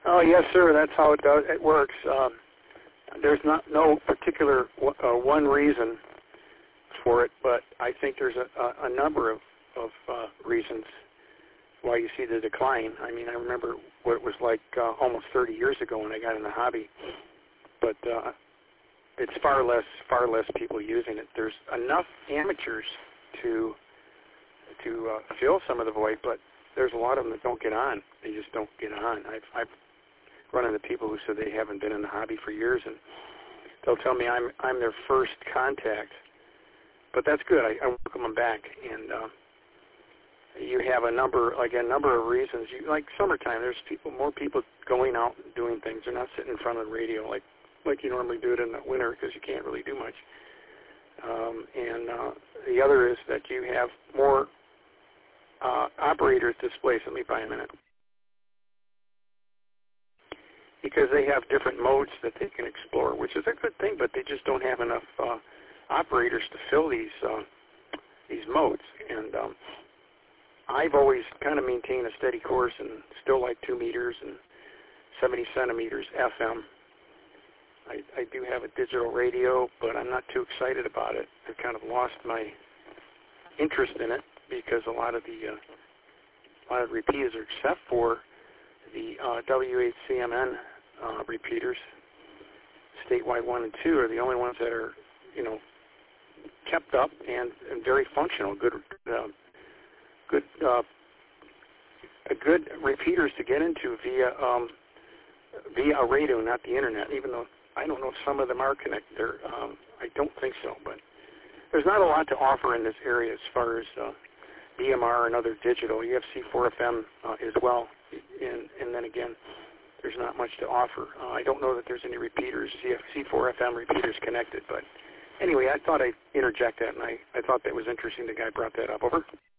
Oh, yes, sir. That's how it does. It works. There's no particular one reason for it, but I think there's a number of reasons why you see the decline. I mean, I remember what it was like almost 30 years ago when I got in the hobby, but it's far less people using it. There's enough amateurs to fill some of the void, but there's a lot of them that don't get on. They just don't get on. I've run into people who said they haven't been in the hobby for years, and they'll tell me I'm their first contact. But that's good. I welcome them back, and you have a number of reasons. Like summertime, there's more people going out and doing things. They're not sitting in front of the radio like you normally do it in the winter because you can't really do much. And the other is that you have more operators displaced. Let me buy a minute. Because they have different modes that they can explore, which is a good thing, but they just don't have enough operators to fill these modes. And I've always kind of maintained a steady course and still like 2 meters and 70 centimeters FM. I do have a digital radio, but I'm not too excited about it. I've kind of lost my interest in it because a lot of repeaters, except for the WHCMN repeaters, statewide 1 and 2, are the only ones that are, kept up and very functional. Good repeaters to get into via radio, not the internet. Even though I don't know if some of them are connected. I don't think so, but there's not a lot to offer in this area as far as DMR and other digital. You have C4FM as well, and then again, there's not much to offer. I don't know that there's any repeaters, C4FM repeaters connected, but anyway, I thought I'd interject that, and I thought that was interesting the guy brought that up. Over.